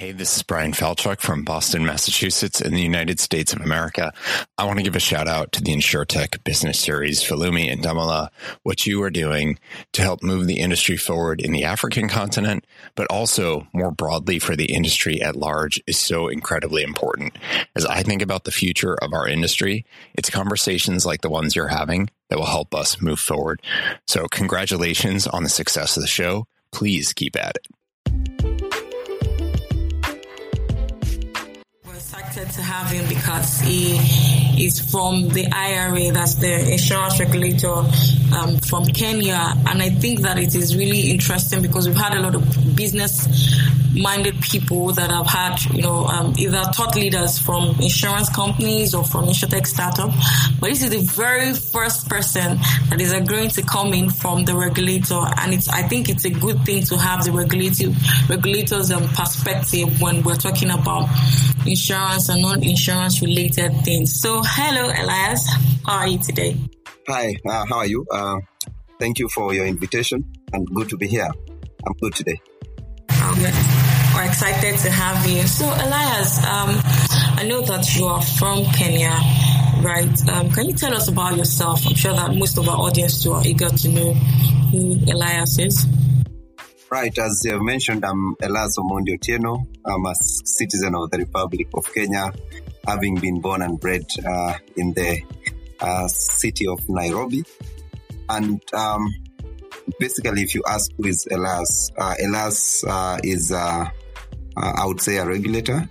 Hey, this is Brian Falchuk from Boston, Massachusetts in the United States of America. I want to give a shout out to the InsurTech Business Series, Falumi and Damola. What you are doing to help move the industry forward in the African continent, but also more broadly for the industry at large is so incredibly important. As I think about the future of our industry, it's conversations like the ones you're having that will help us move forward. So congratulations on the success of the show. Please keep at it. Excited to have him because he is from the IRA, that's the insurance regulator from Kenya. And I think that it is really interesting because we've had a lot of business-minded people that have had, either thought leaders from insurance companies or from InsurTech startup. But this is the very first person that is agreeing to come in from the regulator. And I think it's a good thing to have the regulators' perspective when we're talking about insurance and non-insurance related things. So, hello, Elias. How are you today? Hi, how are you? Thank you for your invitation and good to be here. I'm good today. We're excited to have you. So, Elias, I know that you are from Kenya, right? Can you tell us about yourself? I'm sure that most of our audience are eager to know who Elias is. Right, as you mentioned, I'm Elias Omondi Otieno. I'm a citizen of the Republic of Kenya, having been born and bred in the city of Nairobi. And basically, if you ask who is Elias, Elias is, I would say, a regulator.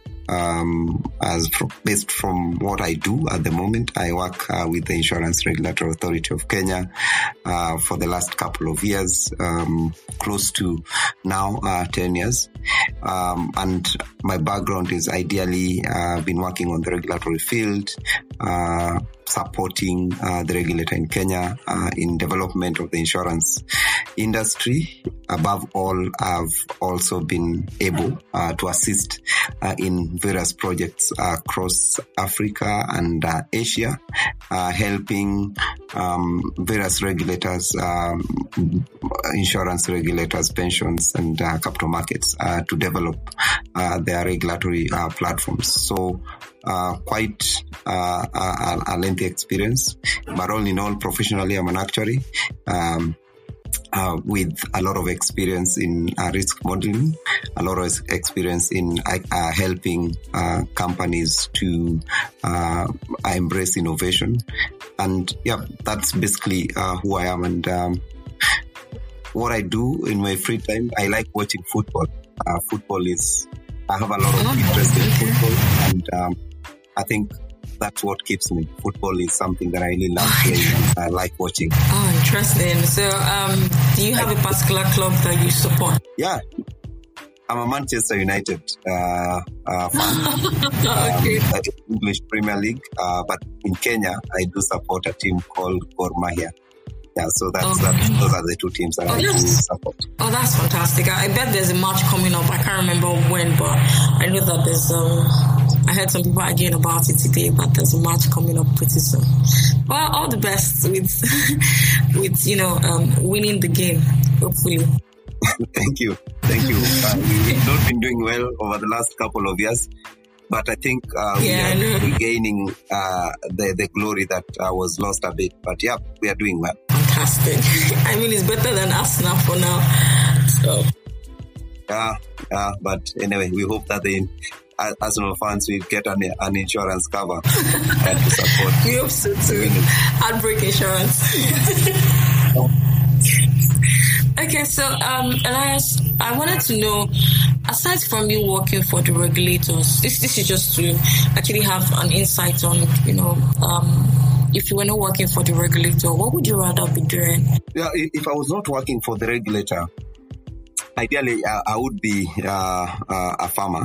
Based from what I do at the moment, I work with the Insurance Regulatory Authority of Kenya for the last couple of years, close to now 10 years. And my background is ideally been working on the regulatory field, supporting the regulator in Kenya in development of the insurance industry. Above all, I've also been able to assist in various projects across Africa and Asia, helping various regulators, insurance regulators, pensions, and capital markets to develop their regulatory platforms. So quite a lengthy experience, but all in all, professionally, I'm an actuary. With a lot of experience in risk modeling, a lot of experience in helping companies to embrace innovation. And yeah, that's basically who I am. And what I do in my free time, I like watching football. I have a lot of interest in football, and I think that's what keeps me. Football is something that I really love playing and I like watching. Oh, interesting. So, do you have a particular club that you support? Yeah. I'm a Manchester United fan. Okay. That is English Premier League. But in Kenya, I do support a team called Gor Mahia. Yeah, so those are the two teams that I do support. Oh, that's fantastic. I bet there's a match coming up. I can't remember when, but I know that there's I heard some people arguing about it today, but there's a match coming up pretty soon. Well, all the best with winning the game, hopefully. Thank you. We've not been doing well over the last couple of years, but I think we are regaining the glory that was lost a bit. But yeah, we are doing well. Fantastic. I mean, it's better than Arsenal for now. So. Yeah. But anyway, we hope that the Arsenal fans will get an insurance cover and to support. We hope so too. Heartbreak insurance. Okay, so Elias, I wanted to know, aside from you working for the regulators, this is just to actually have an insight on, if you were not working for the regulator, what would you rather be doing? Yeah, if I was not working for the regulator, ideally I would be a farmer.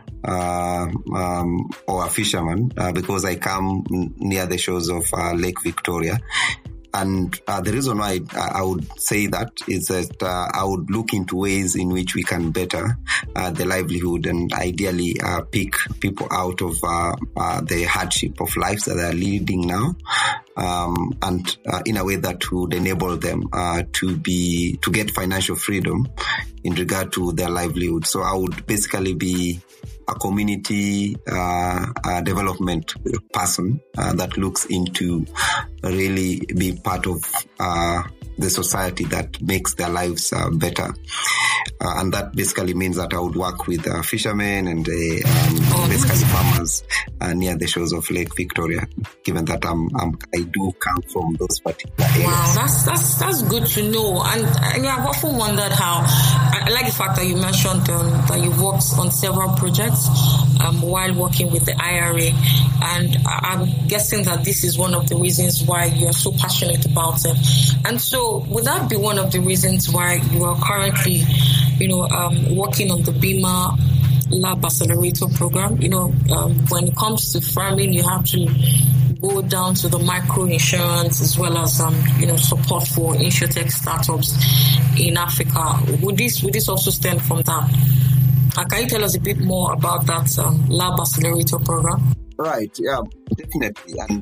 Or a fisherman, because I come near the shores of Lake Victoria. And the reason why I would say that is that I would look into ways in which we can better the livelihood and ideally pick people out of the hardship of lives that they are leading now and in a way that would enable them to get financial freedom in regard to their livelihood. So I would basically be a community development person that looks into really being part of the society that makes their lives better. And that basically means that I would work with fishermen and basically farmers near the shores of Lake Victoria, given that I do come from those particular areas. Wow, that's good to know. And I've often wondered how, I like the fact that you mentioned that you worked on several projects while working with the IRA. And I'm guessing that this is one of the reasons why you're so passionate about it. And so would that be one of the reasons why you are currently, working on the BIMA Lab Accelerator program? When it comes to farming, you have to go down to the micro insurance as well as support for insurtech startups in Africa. Would this also stem from that? Can you tell us a bit more about that Lab Accelerator program? Right, yeah, definitely. And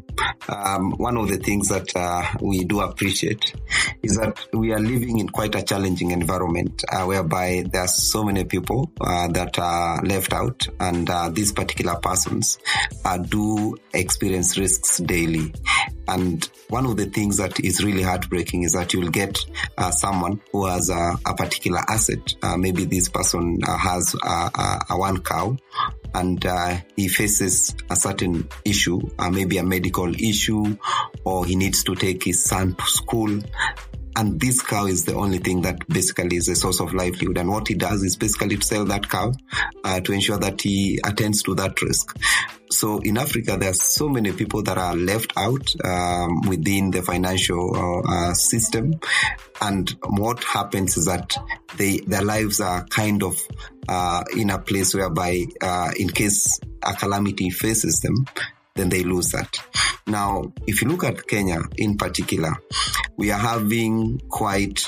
one of the things that we do appreciate is that we are living in quite a challenging environment whereby there are so many people that are left out, and these particular persons do experience risks daily. And one of the things that is really heartbreaking is that you'll get someone who has a particular asset. Maybe this person has a one cow, and he faces a certain issue, maybe a medical issue, or he needs to take his son to school. And this cow is the only thing that basically is a source of livelihood. And what he does is basically to sell that cow to ensure that he attends to that risk. So in Africa, there are so many people that are left out within the financial system. And what happens is that their lives are kind of in a place whereby in case a calamity faces them, then they lose that. Now, if you look at Kenya in particular, we are having quite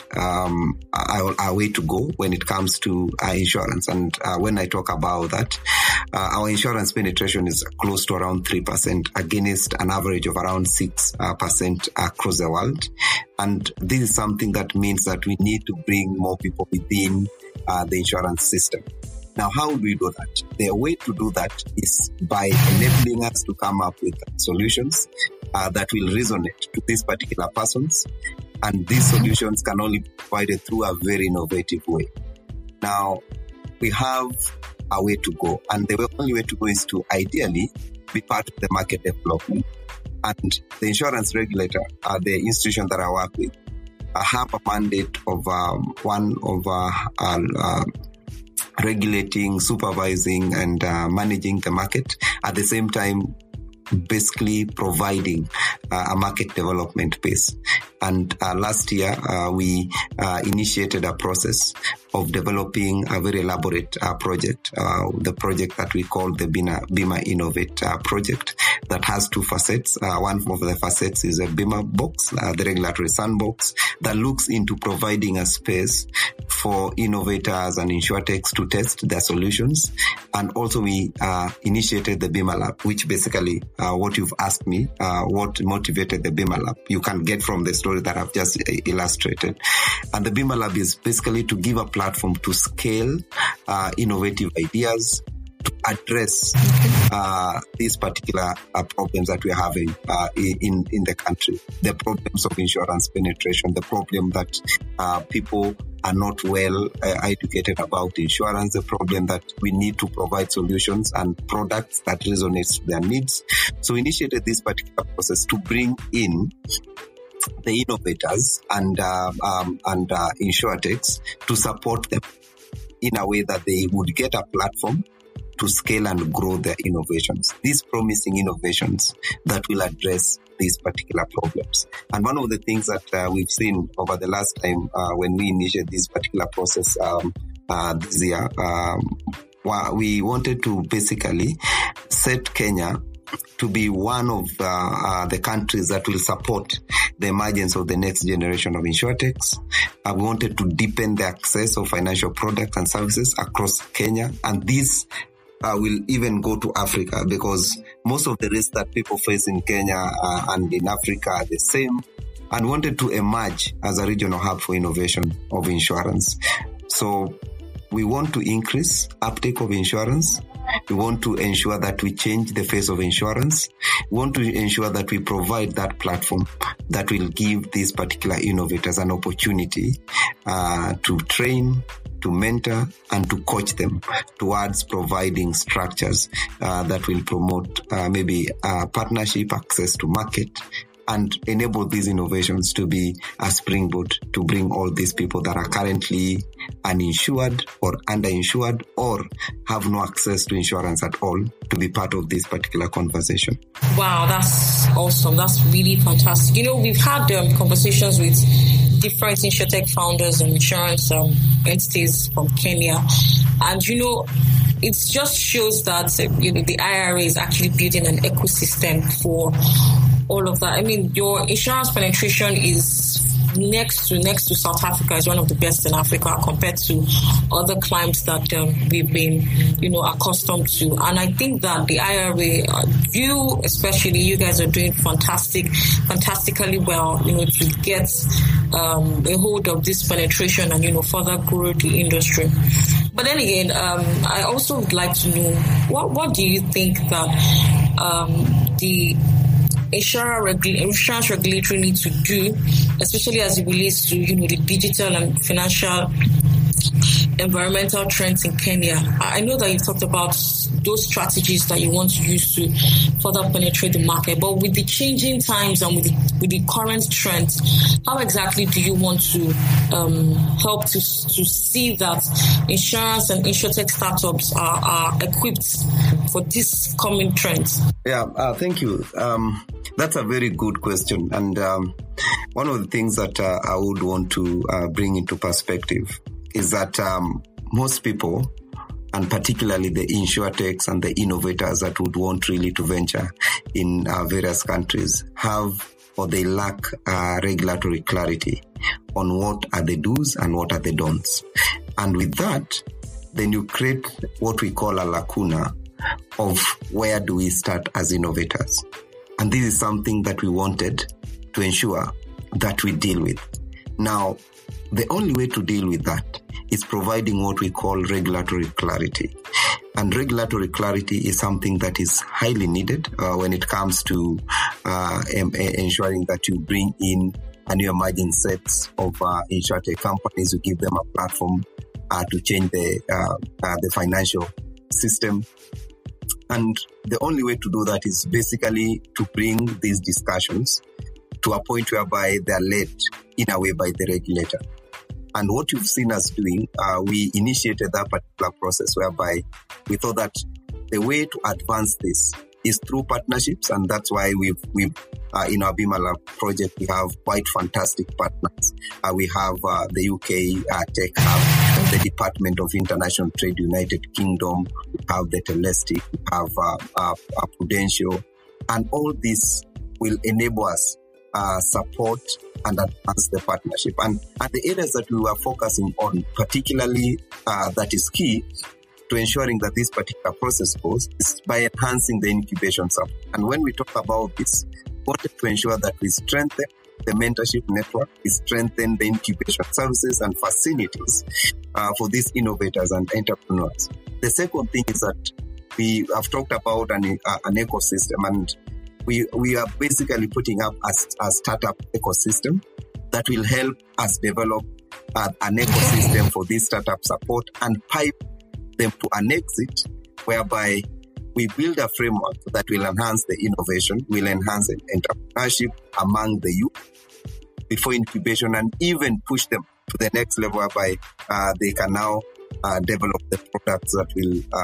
a way to go when it comes to insurance. And when I talk about that, our insurance penetration is close to around 3% against an average of around 6% across the world. And this is something that means that we need to bring more people within the insurance system. Now, how do we do that? The way to do that is by enabling us to come up with solutions that will resonate to these particular persons. And these solutions can only be provided through a very innovative way. Now, we have a way to go. And the only way to go is to ideally be part of the market development. And the insurance regulator, the institution that I work with, have a mandate of regulating, supervising, and managing the market. At the same time, basically providing a market development base. And last year, we initiated a process of developing a very elaborate project, the project that we call the BIMA Innovate project, that has two facets. One of the facets is a BIMA box, the regulatory sandbox, that looks into providing a space for innovators and insurtechs to test their solutions. And also we initiated the BIMA Lab, which basically what you've asked me, what motivated the BIMA Lab, you can get from the story that I've just illustrated. And the BIMA Lab is basically to give a platform to scale innovative ideas to address these particular problems that we're having in the country. The problems of insurance penetration, the problem that people are not well educated about insurance, the problem that we need to provide solutions and products that resonate to their needs. So we initiated this particular process to bring in the innovators and insurtechs to support them in a way that they would get a platform to scale and grow their innovations, these promising innovations that will address these particular problems. And one of the things that we've seen over the last time when we initiated this particular process this year, we wanted to basically set Kenya to be one of the countries that will support the emergence of the next generation of insurtechs. We wanted to deepen the access of financial products and services across Kenya. And this will even go to Africa, because most of the risks that people face in Kenya and in Africa are the same, and wanted to emerge as a regional hub for innovation of insurance. So we want to increase uptake of insurance. We want to ensure that we change the face of insurance. We want to ensure that we provide that platform that will give these particular innovators an opportunity to train, to mentor, and to coach them towards providing structures that will promote maybe partnership, access to market, and enable these innovations to be a springboard to bring all these people that are currently uninsured or underinsured or have no access to insurance at all to be part of this particular conversation. Wow, that's awesome. That's really fantastic. You know, we've had conversations with different insurtech founders and insurance entities from Kenya. And, you know, it just shows that, the IRA is actually building an ecosystem for all of that. I mean, your insurance penetration is next to South Africa, is one of the best in Africa compared to other climes that we've been, accustomed to. And I think that the IRA, you guys are doing fantastically well, to get a hold of this penetration and, further grow the industry. But then again, I also would like to know, what do you think that the insurance regulatory needs to do, especially as it relates to, the digital and financial environmental trends in Kenya? I know that you talked about those strategies that you want to use to further penetrate the market, but with the changing times and with the current trends, how exactly do you want to help to see that insurance and insurtech startups are equipped for these coming trends? Yeah, thank you. That's a very good question. And one of the things that I would want to bring into perspective is that most people, and particularly the insurtechs and the innovators that would want really to venture in various countries, have or they lack regulatory clarity on what are the do's and what are the don'ts. And with that, then you create what we call a lacuna of where do we start as innovators. And this is something that we wanted to ensure that we deal with. Now, the only way to deal with that is providing what we call regulatory clarity. And regulatory clarity is something that is highly needed when it comes to ensuring that you bring in a new emerging sets of insurtech companies. You give them a platform to change the financial system. And the only way to do that is basically to bring these discussions to a point whereby they are led in a way by the regulator. And what you've seen us doing, we initiated that particular process whereby we thought that the way to advance this is through partnerships, and that's why we've in our Bima Lab project, we have quite fantastic partners. We have the UK Tech Hub, the Department of International Trade, United Kingdom, we have the Telestic, we have Prudential, and all this will enable us support and advance the partnership. And the areas that we were focusing on, particularly that is key to ensuring that this particular process goes, is by enhancing the incubation support. And when we talk about this, we wanted to ensure that we strengthen the mentorship network, we strengthen the incubation services and facilities for these innovators and entrepreneurs. The second thing is that we have talked about an ecosystem, and we are basically putting up a startup ecosystem that will help us develop an ecosystem for this startup support and pipe them to an exit whereby we build a framework that will enhance the innovation, will enhance the entrepreneurship among the youth before incubation, and even push them to the next level whereby they can now develop the products that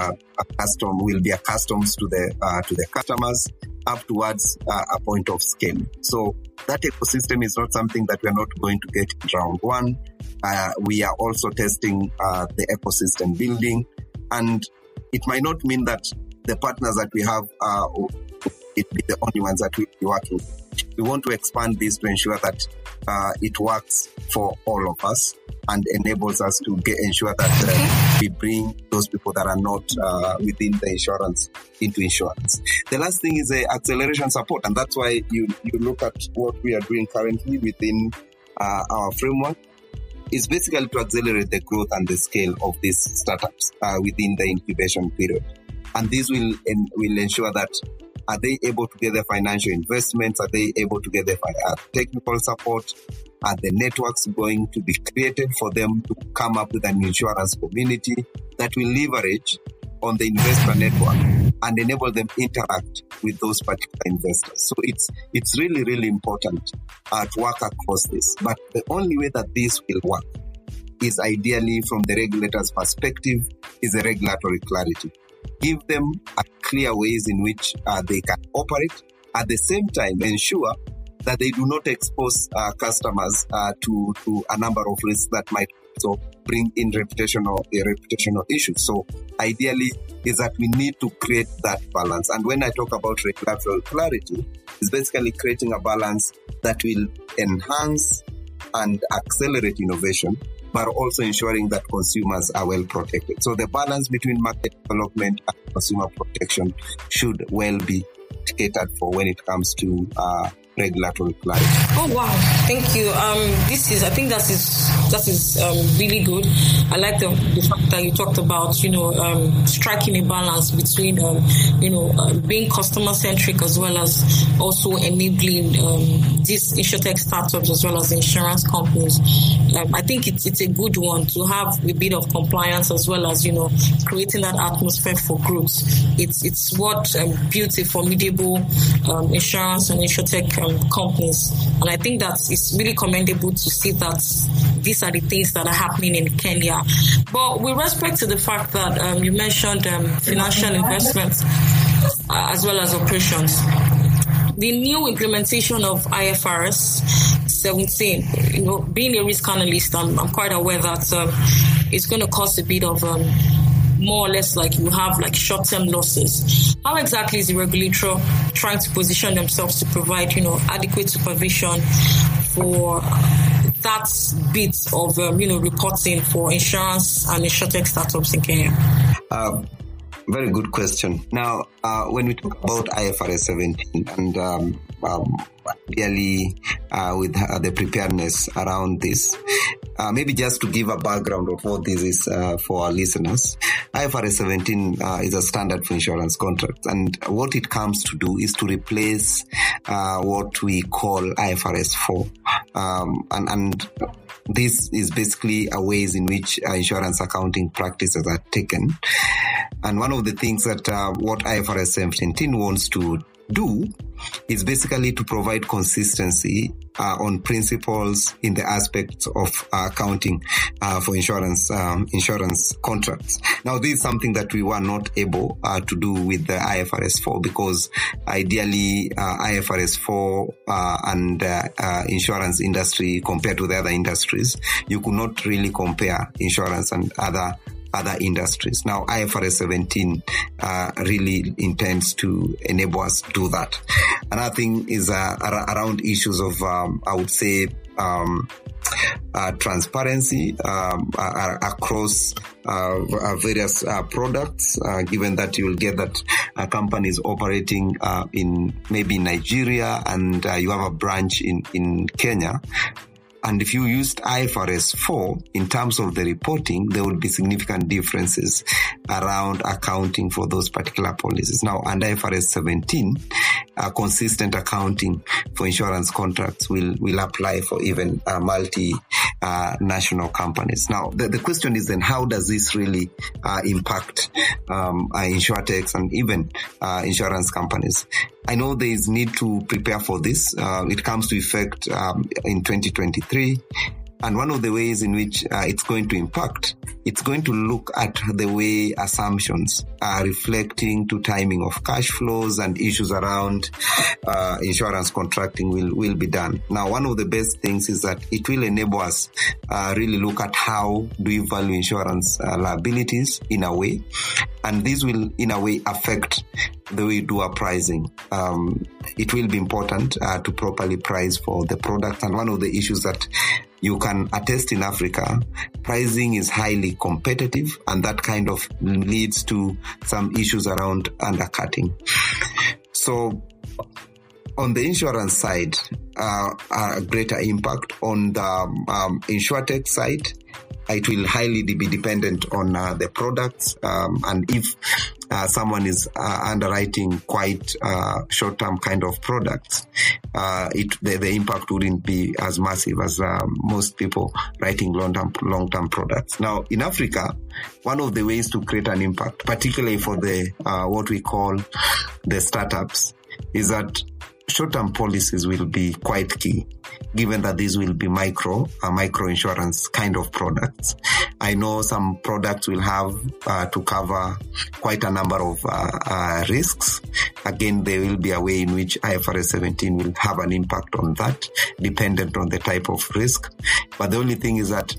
will be accustomed to the customers up towards a point of scale. So that ecosystem is not something that we're not going to get in round one. We are also testing the ecosystem building, and it might not mean that the partners that we have it be the only ones that we'll be working with. We want to expand this to ensure that it works for all of us and enables us to ensure that we bring those people that are not within the insurance into insurance. The last thing is acceleration support, and that's why you look at what we are doing currently within our framework. Is basically to accelerate the growth and the scale of these startups within the incubation period. And this will ensure that are they able to get their financial investments? Are they able to get their technical support? Are the networks going to be created for them to come up with an insurance community that will leverage on the investor network and enable them to interact with those particular investors? So it's really, really important to work across this. But the only way that this will work is ideally from the regulator's perspective is a regulatory clarity. Give them a clear ways in which they can operate. At the same time, ensure that they do not expose customers to a number of risks that might also bring in reputational issues. So ideally is that we need to create that balance. And when I talk about regulatory clarity, it's basically creating a balance that will enhance and accelerate innovation, but also ensuring that consumers are well protected. So the balance between market development and consumer protection should well be catered for when it comes to regulatory clarity. Oh wow, thank you. I think that is really good. I like the fact that you talked about striking a balance between being customer centric as well as also enabling these insurtech startups as well as insurance companies. I think it's a good one to have a bit of compliance as well as creating that atmosphere for growth. It's what built a formidable insurance and insurtech companies, and I think that it's really commendable to see that these are the things that are happening in Kenya. But with respect to the fact that you mentioned financial investments as well as operations, the new implementation of IFRS 17, being a risk analyst, I'm quite aware that it's going to cause a bit of more or less like you have like short-term losses. How exactly is the regulator trying to position themselves to provide, adequate supervision for that bit of, reporting for insurance and insurtech startups in Kenya? Very good question. Now, when we talk about IFRS 17 and clearly with the preparedness around this, maybe just to give a background of what this is for our listeners, IFRS 17 is a standard for insurance contracts, and what it comes to do is to replace what we call IFRS 4, and this is basically a ways in which insurance accounting practices are taken. And one of the things that what IFRS 17 wants to do is basically to provide consistency on principles in the aspects of accounting for insurance contracts. Now, this is something that we were not able to do with the IFRS 4 because ideally IFRS 4 and insurance industry compared to the other industries, you could not really compare insurance and other industries. Now, IFRS 17 really intends to enable us to do that. Another thing is around issues of, I would say, transparency across various products, given that you will get that a company is operating in maybe Nigeria and you have a branch in Kenya. And if you used IFRS 4 in terms of the reporting, there would be significant differences around accounting for those particular policies. Now, under IFRS 17, consistent accounting for insurance contracts will apply for even multinational companies. Now, the question is then, how does this really impact insurtechs and even insurance companies? I know there is need to prepare for this. It comes to effect in 2023. And one of the ways in which it's going to impact, it's going to look at the way assumptions are reflecting to timing of cash flows and issues around insurance contracting will be done. Now, one of the best things is that it will enable us really look at how do we value insurance liabilities in a way. And this will, in a way, affect the way we do our pricing. It will be important to properly price for the product. And one of the issues that you can attest in Africa, pricing is highly competitive, and that kind of leads to some issues around undercutting. So on the insurance side, a greater impact. On the InsurTech side, it will highly be dependent on the products, and if someone is underwriting quite short-term kind of products, the impact wouldn't be as massive as most people writing long-term products. Now, in Africa, one of the ways to create an impact, particularly for the what we call the startups, is that short-term policies will be quite key, given that these will be micro insurance kind of products. I know some products will have to cover quite a number of risks. Again, there will be a way in which IFRS 17 will have an impact on that, dependent on the type of risk. But the only thing is that,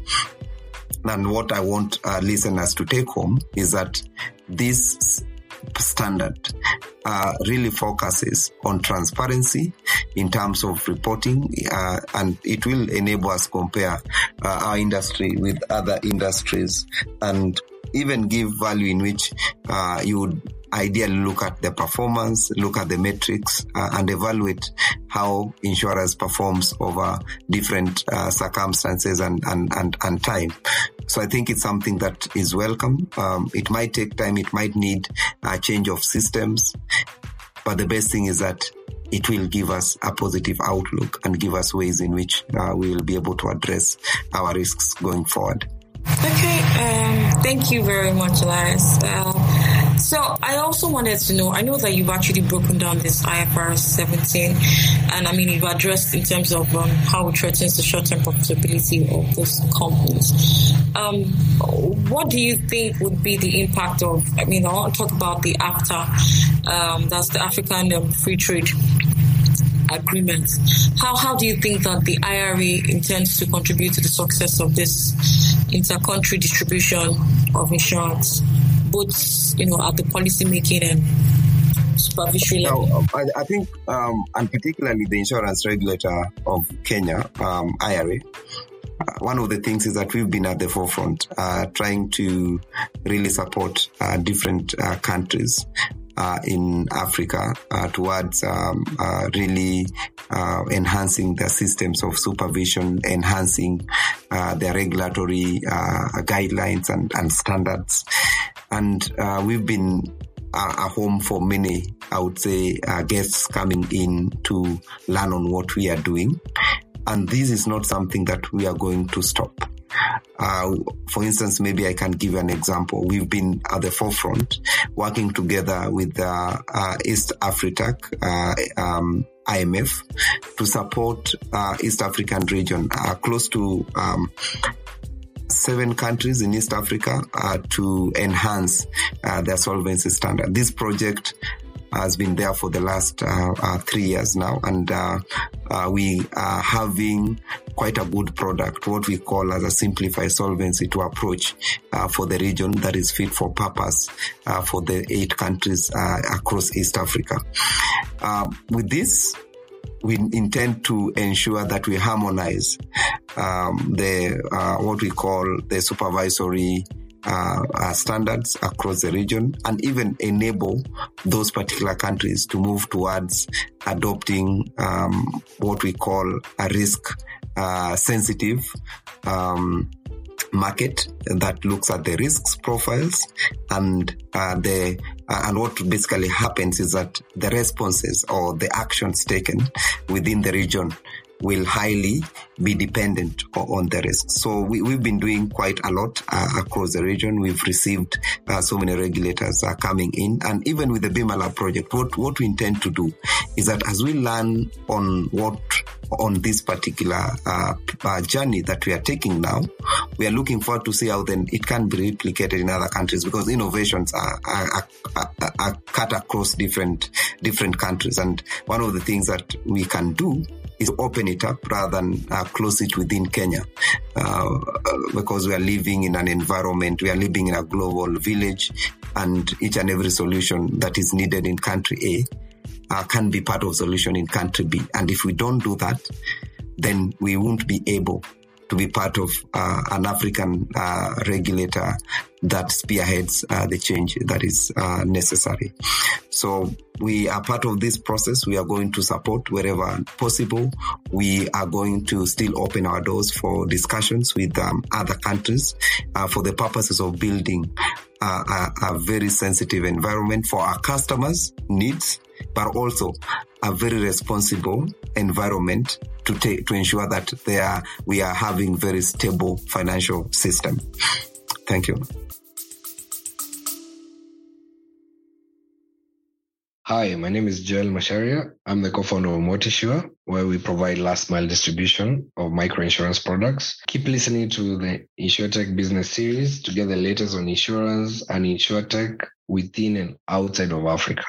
and what I want listeners to take home, is that this standard really focuses on transparency in terms of reporting, and it will enable us to compare our industry with other industries, and even give value in which you would ideally look at the performance, look at the metrics, and evaluate how insurers performs over different circumstances and time. So I think it's something that is welcome. It might take time. It might need a change of systems. But the best thing is that it will give us a positive outlook and give us ways in which we will be able to address our risks going forward. Okay. Thank you very much, Elias. So I also wanted to know, I know that you've actually broken down this IFRS 17, and I mean, you've addressed in terms of how it threatens the short-term profitability of those companies. What do you think would be the impact of, I mean, I want to talk about the AfTA, that's the African Free Trade Agreement. How do you think that the IRA intends to contribute to the success of this inter-country distribution of insurance, both, at the policy making and supervisory level? Now, I think, and particularly the insurance regulator of Kenya, IRA, one of the things is that we've been at the forefront, trying to really support different countries in Africa towards really enhancing the systems of supervision, enhancing their regulatory guidelines and standards. And we've been a home for many, I would say, guests coming in to learn on what we are doing. And this is not something that we are going to stop. For instance, maybe I can give an example. We've been at the forefront working together with East Africa, IMF, to support East African region, close to 7 countries in East Africa to enhance their solvency standard. This project has been there for the last 3 years now, and we are having quite a good product, what we call as a simplified solvency to approach for the region that is fit for purpose for the 8 countries across East Africa. With this, we intend to ensure that we harmonize what we call the supervisory standards across the region, and even enable those particular countries to move towards adopting what we call a risk sensitive market that looks at the risks profiles, and what basically happens is that the responses or the actions taken within the region will highly be dependent on the risks. So we've been doing quite a lot across the region. We've received so many regulators coming in, and even with the BIMALA project, what we intend to do is that as we learn on this particular journey that we are taking now, we are looking forward to see how then it can be replicated in other countries, because innovations are cut across different countries. And one of the things that we can do is open it up rather than close it within Kenya, because we are living in an environment, we are living in a global village, and each and every solution that is needed in country A can be part of solution in country B. And if we don't do that, then we won't be able to be part of an African regulator that spearheads the change that is necessary. So we are part of this process. We are going to support wherever possible. We are going to still open our doors for discussions with other countries for the purposes of building a very sensitive environment for our customers' needs, but also a very responsible environment to ensure that we are having very stable financial system. Thank you. Hi, my name is Joel Masharia. I'm the co-founder of Motisure, where we provide last mile distribution of microinsurance products. Keep listening to the InsurTech business series to get the latest on insurance and InsurTech within and outside of Africa.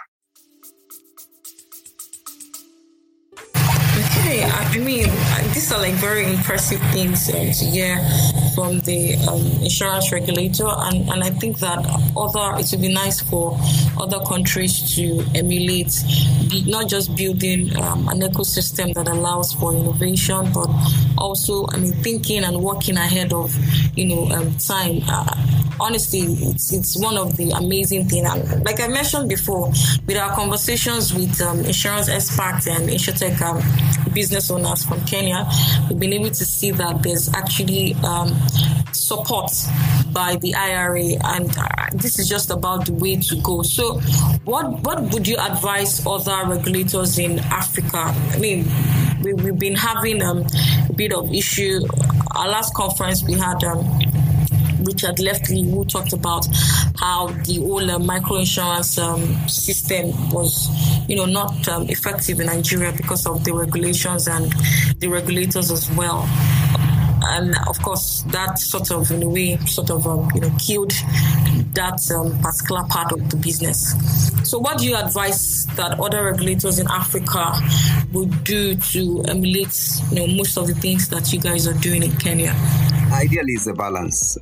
Okay, I mean, these are like very impressive things to hear from the insurance regulator, and I think that it would be nice for other countries to emulate, not just building an ecosystem that allows for innovation, but also, I mean, thinking and working ahead of, time. Honestly, it's one of the amazing things. And like I mentioned before, with our conversations with insurance experts and InsurTech business owners from Kenya, we've been able to see that there's actually support by the IRA, and this is just about the way to go. So what would you advise other regulators in Africa? I mean, we've been having a bit of issue. Our last conference we had Richard Leftley, who talked about how the whole microinsurance system was, not effective in Nigeria because of the regulations and the regulators as well. And of course, that sort of, in a way, killed that particular part of the business. So what do you advise that other regulators in Africa would do to emulate, most of the things that you guys are doing in Kenya? Ideally, it's a balance.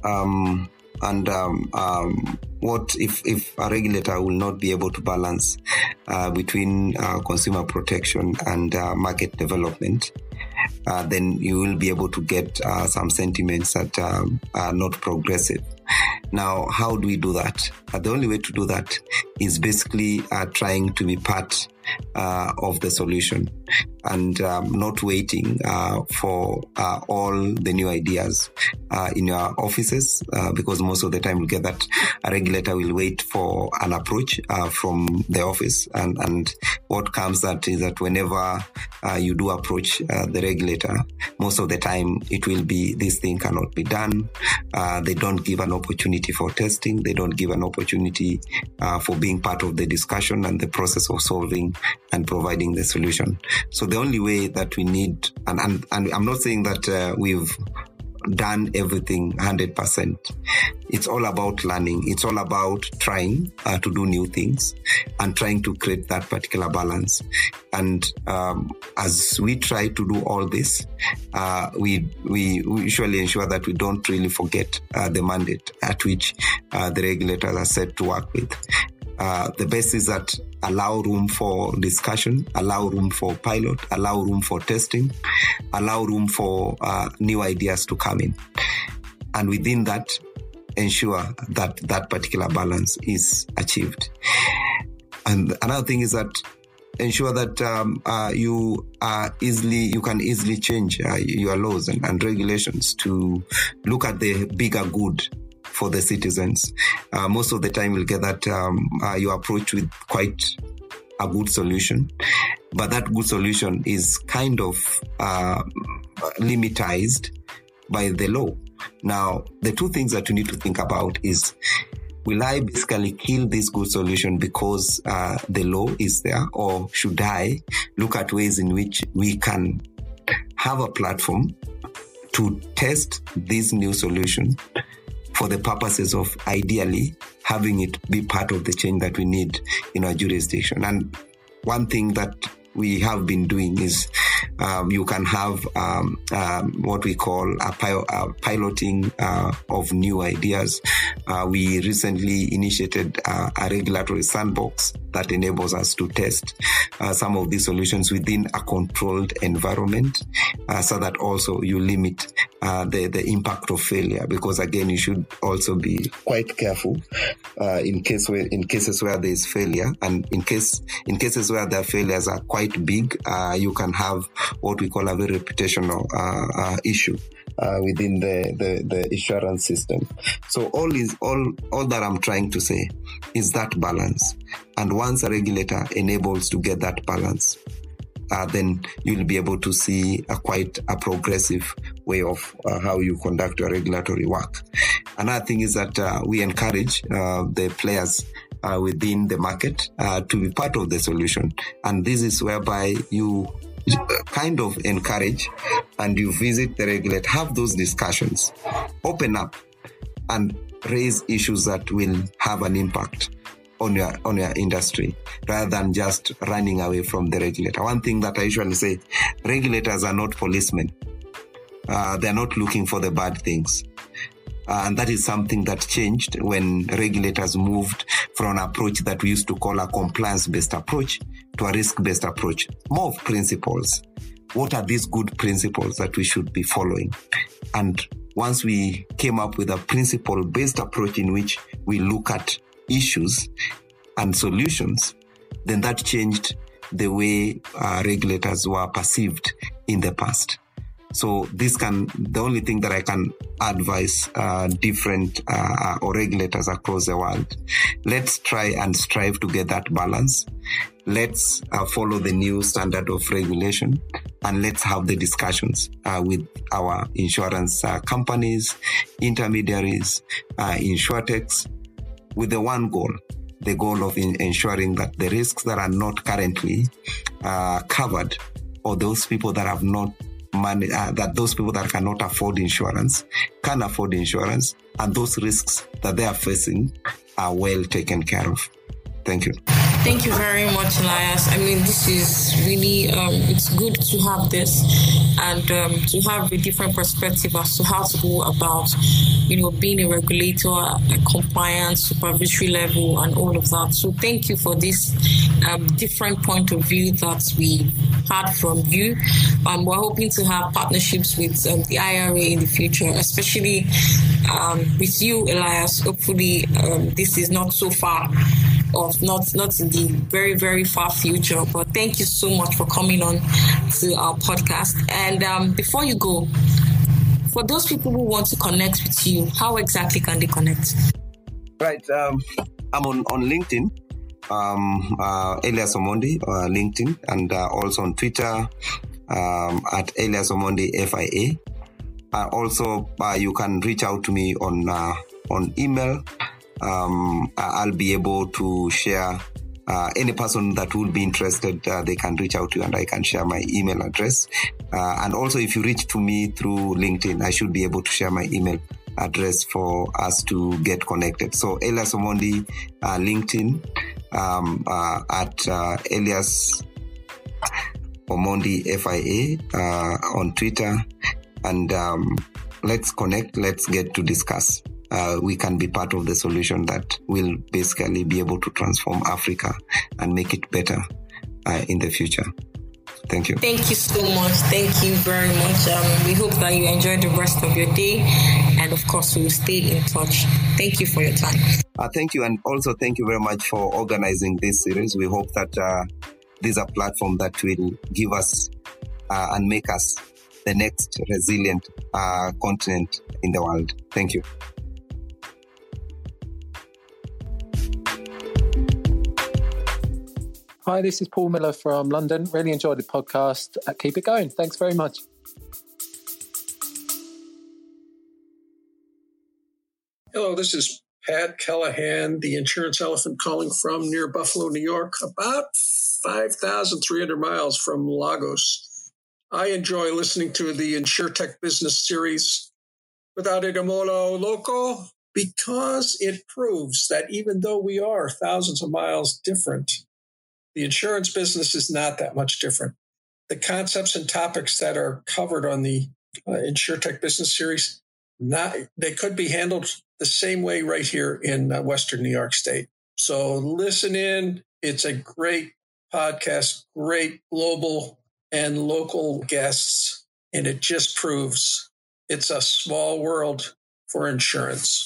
What if a regulator will not be able to balance between consumer protection and market development, then you will be able to get some sentiments that are not progressive. Now, how do we do that? The only way to do that is basically trying to be part of the solution and not waiting for all the new ideas in your offices, because most of the time you get that a regulator will wait for an approach from the office, and what comes that is that whenever you do approach the regulator, most of the time it will be this thing cannot be done. They don't give an opportunity for testing. They don't give an opportunity for being part of the discussion and the process of solving and providing the solution. So the only way that we need, and I'm not saying that we've done everything 100%. It's all about learning. It's all about trying to do new things and trying to create that particular balance. And as we try to do all this, we usually ensure that we don't really forget the mandate at which the regulators are set to work with. The best is that allow room for discussion, allow room for pilot, allow room for testing, allow room for new ideas to come in. And within that, ensure that that particular balance is achieved. And another thing is that ensure that you can easily change your laws and regulations to look at the bigger good for the citizens. Most of the time you'll get that you approach with quite a good solution, but that good solution is kind of limitized by the law. Now, the two things that you need to think about is, will I basically kill this good solution because the law is there, or should I look at ways in which we can have a platform to test this new solution for the purposes of ideally having it be part of the change that we need in our jurisdiction. And one thing that we have been doing is you can have what we call a piloting of new ideas. We recently initiated a regulatory sandbox that enables us to test some of these solutions within a controlled environment, so that also you limit the impact of failure, because again, you should also be quite careful in cases where there is failure, and in cases where the failures are quite big, you can have what we call a very reputational issue within the insurance system. So all that I'm trying to say is that balance, and once a regulator enables to get that balance, then you'll be able to see quite a progressive way of how you conduct your regulatory work. Another thing is that we encourage the players within the market to be part of the solution. And this is whereby you kind of encourage and you visit the regulator, have those discussions, open up and raise issues that will have an impact on your industry, rather than just running away from the regulator. One thing that I usually say, regulators are not policemen. They're not looking for the bad things. And that is something that changed when regulators moved from an approach that we used to call a compliance-based approach to a risk-based approach. More of principles. What are these good principles that we should be following? And once we came up with a principle-based approach in which we look at issues and solutions, then that changed the way regulators were perceived in the past. So the only thing that I can advise different or regulators across the world, let's try and strive to get that balance. Let's follow the new standard of regulation, and let's have the discussions with our insurance companies, intermediaries, insurtechs, with the one goal, the goal of ensuring that the risks that are not currently covered, or those people that have not money, that those people that cannot afford insurance can afford insurance, and those risks that they are facing are well taken care of. Thank you. Thank you very much, Elias. I mean, this is really, it's good to have this and to have a different perspective as to how to go about, being a regulator, a compliance, supervisory level, and all of that. So thank you for this different point of view that we had from you. We're hoping to have partnerships with the IRA in the future, especially with you, Elias. Hopefully, this is not so far off, not in the very, very far future. But thank you so much for coming on to our podcast. And before you go, for those people who want to connect with you, how exactly can they connect? Right. I'm on LinkedIn, Elias Omondi, LinkedIn, and also on Twitter at Elias Omondi FIA. Also, you can reach out to me on email. I'll be able to share any person that would be interested. They can reach out to you, and I can share my email address. And also, if you reach to me through LinkedIn, I should be able to share my email address for us to get connected. So Elias Omondi, LinkedIn, at Elias Omondi FIA on Twitter, and let's connect. Let's get to discuss. We can be part of the solution that will basically be able to transform Africa and make it better in the future. Thank you. Thank you so much. Thank you very much. We hope that you enjoy the rest of your day. And of course, we will stay in touch. Thank you for your time. Thank you. And also thank you very much for organizing this series. We hope that this is a platform that will give us and make us the next resilient continent in the world. Thank you. Hi, this is Paul Miller from London. Really enjoyed the podcast. Keep it going. Thanks very much. Hello, this is Pat Callahan, the insurance elephant, calling from near Buffalo, New York, about 5,300 miles from Lagos. I enjoy listening to the InsurTech Business Series without Edamolo Loco, because it proves that even though we are thousands of miles different, the insurance business is not that much different. The concepts and topics that are covered on the InsurTech Business Series, they could be handled the same way right here in Western New York State. So listen in. It's a great podcast, great global and local guests, and it just proves It's a small world for insurance.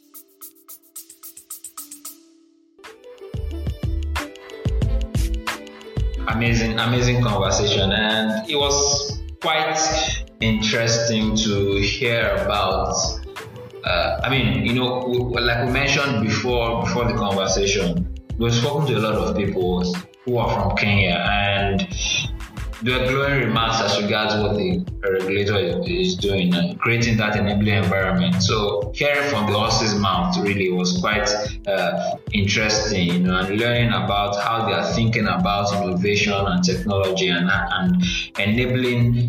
Amazing conversation, and it was quite interesting to hear about. Like we mentioned before the conversation, we've spoken to a lot of people who are from Kenya, and there are glowing remarks as regards what the regulator is doing and creating that enabling environment. So hearing from the horse's mouth really was quite interesting, and learning about how they are thinking about innovation and technology and enabling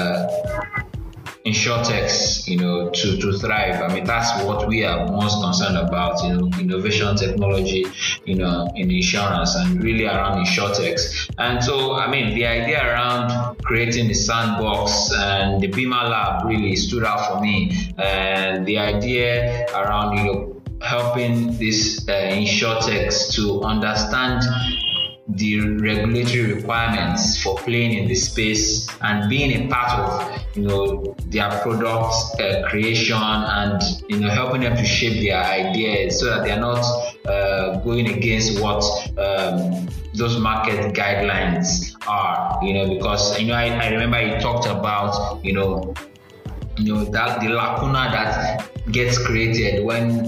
insurtechs, to thrive. I mean, that's what we are most concerned about, innovation, technology, in insurance and really around insurtechs. And so, I mean, the idea around creating the sandbox and the Bima Lab really stood out for me. And the idea around, helping these insurtechs to understand the regulatory requirements for playing in this space and being a part of, their product creation and, helping them to shape their ideas so that they are not going against what those market guidelines are, because, I remember you talked about, that the lacuna that gets created when,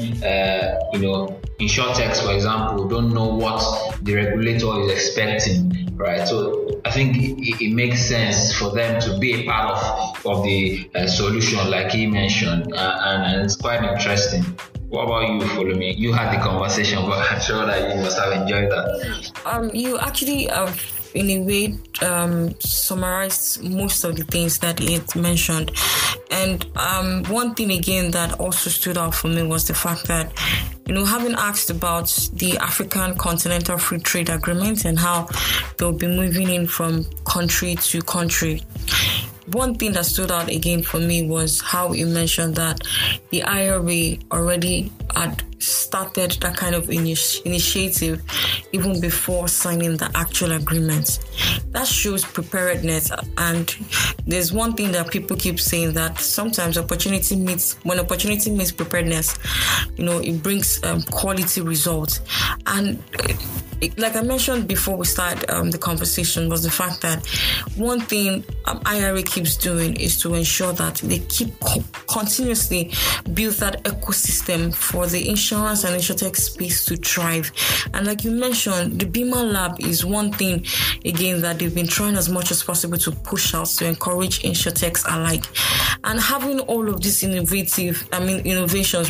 insurtechs, for example, don't know what the regulator is expecting, right? So I think it makes sense for them to be a part of the solution, like he mentioned, and it's quite interesting. What about you, Folumi? You had the conversation, but I'm sure that you must have enjoyed that. You actually in a way summarized most of the things that it mentioned. And one thing again that also stood out for me was the fact that, having asked about the African Continental Free Trade Agreement and how they'll be moving in from country to country, one thing that stood out again for me was how you mentioned that the IRA already had started that kind of initiative even before signing the actual agreement. That shows preparedness. And there's one thing that people keep saying, that sometimes when opportunity meets preparedness, it brings quality results. And like I mentioned before we start the conversation, was the fact that one thing IRA keeps doing is to ensure that they keep continuously build that ecosystem for the insurance and insurtech space to thrive. And like you mentioned, the Bima Lab is one thing again that they've been trying as much as possible to push out to encourage insurtechs alike. And having all of these innovations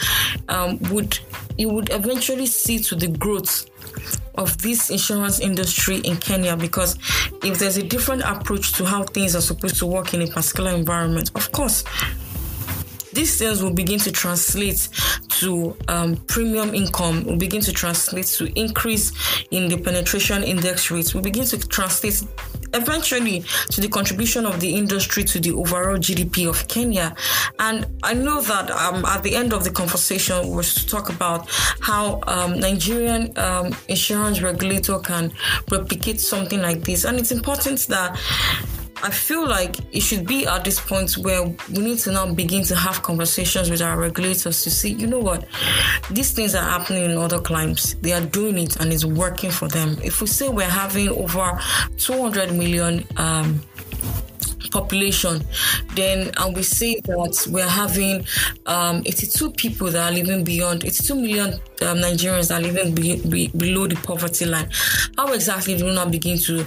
would eventually see to the growth of this insurance industry in Kenya, because if there's a different approach to how things are supposed to work in a particular environment, of course, these things will begin to translate to premium income, will begin to translate to increase in the penetration index rates, will begin to translate eventually to the contribution of the industry to the overall GDP of Kenya. And I know that at the end of the conversation was to talk about how Nigerian insurance regulator can replicate something like this. And it's important that I feel like it should be at this point where we need to now begin to have conversations with our regulators to see, what, these things are happening in other climes. They are doing it and it's working for them. If we say we're having over 200 million population, then we say that we're having 82 people that are living beyond 82 million Nigerians that are living below the poverty line. How exactly do we now begin to,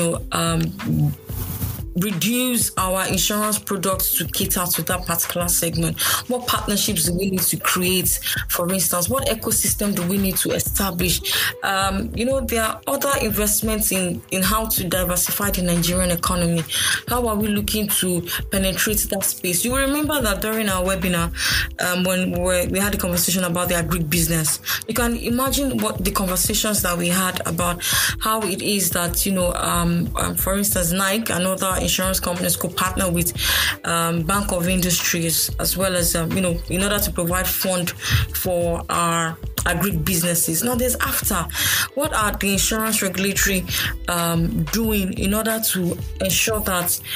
reduce our insurance products to cater to that particular segment? What partnerships do we need to create? For instance, what ecosystem do we need to establish? There are other investments in how to diversify the Nigerian economy. How are we looking to penetrate that space? You will remember that during our webinar, when we had a conversation about the agribusiness, you can imagine what the conversations that we had about how it is that, for instance, Nike and other insurance companies could partner with Bank of Industries, as well as, in order to provide fund for our agri businesses. Now, there's after. What are the insurance regulatory doing in order to ensure that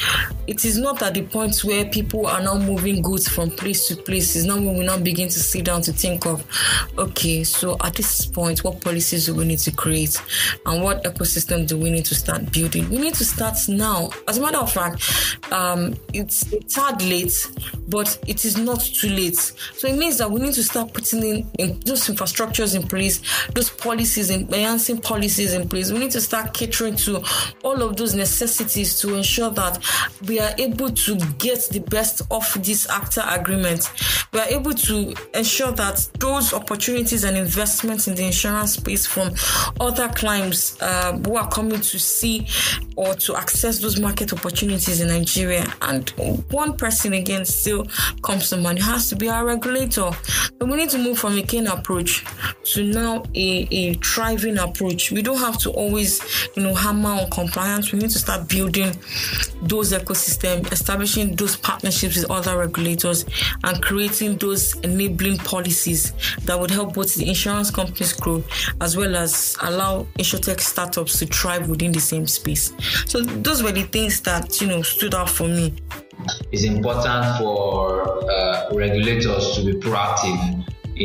it is not at the point where people are now moving goods from place to place. It's not when we now begin to sit down to think of, okay, so at this point, what policies do we need to create and what ecosystem do we need to start building? We need to start now. As a matter of fact, it's a tad late, but it is not too late. So it means that we need to start putting in those infrastructures in place, those policies, enhancing policies in place. We need to start catering to all of those necessities to ensure that we are able to get the best of this ACTA agreement. We are able to ensure that those opportunities and investments in the insurance space from other clients who are coming to see or to access those market opportunities in Nigeria. And one person again still comes to mind. It has to be our regulator. But we need to move from a cane approach to now a thriving approach. We don't have to always, hammer on compliance. We need to start building those ecosystems, establishing those partnerships with other regulators, and creating those enabling policies that would help both the insurance companies grow as well as allow insurtech startups to thrive within the same space. So those were the things that stood out for me. It's important for regulators to be proactive,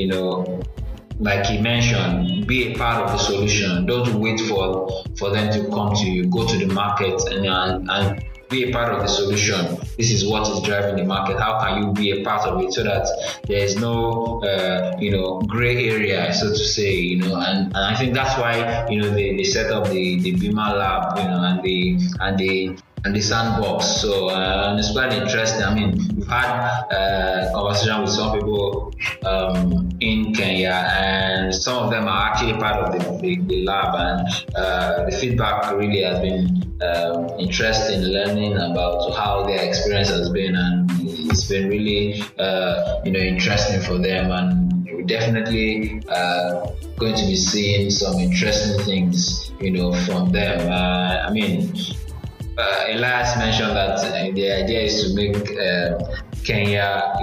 like he mentioned, be a part of the solution. Don't wait for them to come to you. Go to the market and be a part of the solution. This is what is driving the market. How can you be a part of it so that there is no, gray area, so to say, and I think that's why, they set up the Bima Lab, and the sandbox. So and it's quite interesting. I mean, we've had conversation with some people in Kenya, and some of them are actually part of the lab, and the feedback really has been interesting, learning about how their experience has been, and it's been really interesting for them, and we're definitely going to be seeing some interesting things from them. Elias mentioned that the idea is to make Kenya,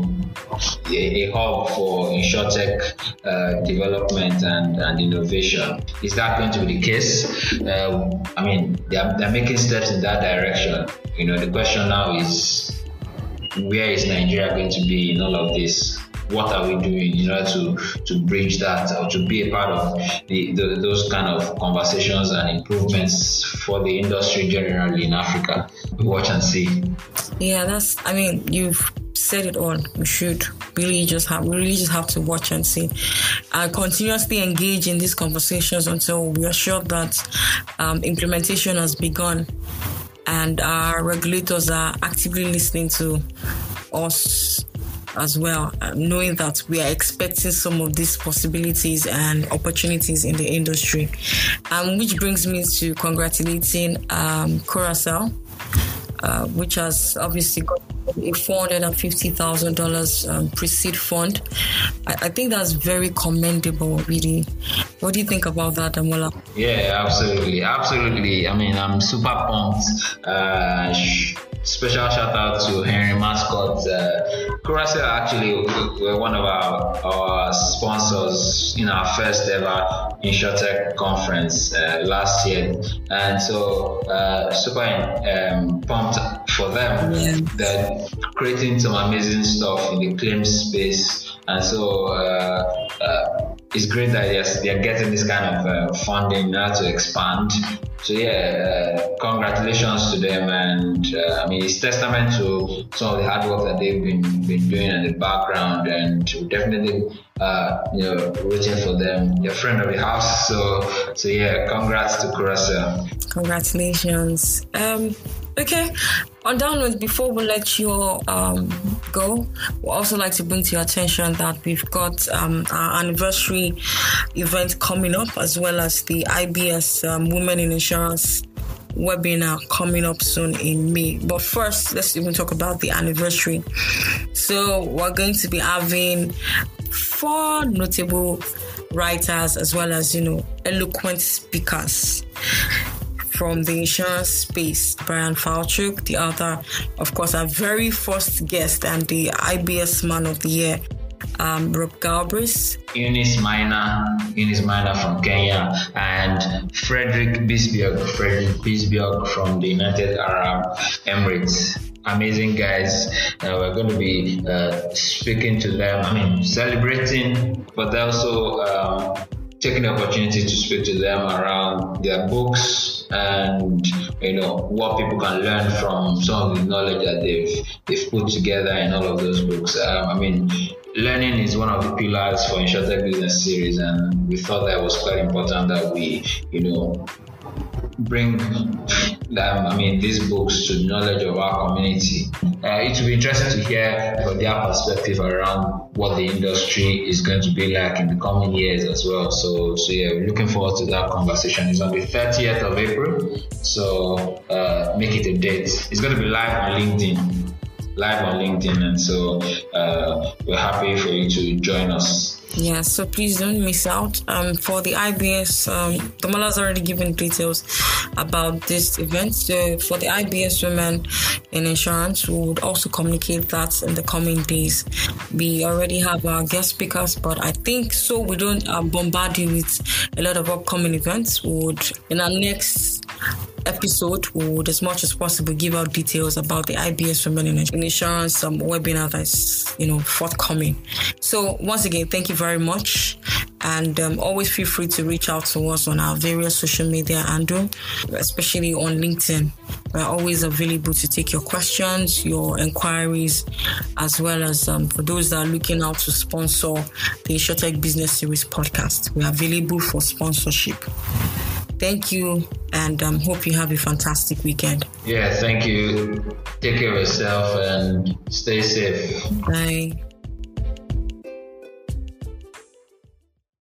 a hub for insurtech development and innovation. Is that going to be the case? They're making steps in that direction. The question now is, where is Nigeria going to be in all of this? What are we doing in order to bridge that, or to be a part of those kind of conversations and improvements for the industry generally in Africa? Watch and see. Yeah, you've said it all. We should really just have to watch and see, and continuously engage in these conversations until we are sure that implementation has begun and our regulators are actively listening to us as well, knowing that we are expecting some of these possibilities and opportunities in the industry. Which brings me to congratulating Curacao, which has obviously got a $450,000 pre-seed fund. I think that's very commendable, really. What do you think about that, Damola? Yeah, absolutely. I'm super pumped. Special shout out to Henry Mascot. Curacao actually were one of our sponsors in our first ever InsurTech conference last year, and so super pumped for them. Yeah. They're creating some amazing stuff in the claims space, and so it's great that they're getting this kind of funding now to expand. So congratulations to them, and it's testament to some of the hard work that they've been doing in the background, and definitely rooting for them. They're a friend of the house, so congrats to Curacao. Congratulations. Okay. On that note, before we let you go, we'd also like to bring to your attention that we've got our anniversary event coming up, as well as the IBS Women in Insurance webinar coming up soon in May. But first, let's even talk about the anniversary. So we're going to be having 4 notable writers as well as, eloquent speakers from the insurance space. Brian Falchuk, the author, of course, our very first guest and the IBS Man of the Year, Rob Galbraith, Eunice Minor from Kenya, and Frederick Bisbjörg from the United Arab Emirates. Amazing guys. We're going to be speaking to them, celebrating, but also taking the opportunity to speak to them around their books and what people can learn from some of the knowledge that they've put together in all of those books. Learning is one of the pillars for InsurTech Business Series, and we thought that it was quite important that we bring these books to the knowledge of our community. It will be interesting to hear from their perspective around what the industry is going to be like in the coming years as well. So yeah, we're looking forward to that conversation. It's on the 30th of April, so make it a date. It's going to be live on LinkedIn, and so we're happy for you to join us. Yeah, so please don't miss out. For the IBS, Damola's already given details about this event. So for the IBS Women in Insurance, we would also communicate that in the coming days. We already have our guest speakers, but I think so we don't bombard you with a lot of upcoming events. We would, in our next episode, we would, as much as possible, give out details about the IBS Women in Insurance webinar that's forthcoming. So once again, thank you very much, and always feel free to reach out to us on our various social media handle, especially on LinkedIn. We're always available to take your questions, your inquiries, as well as for those that are looking out to sponsor the InsurTech Business Series podcast. We're available for sponsorship. Thank you, and hope you have a fantastic weekend. Yeah, thank you. Take care of yourself and stay safe. Bye.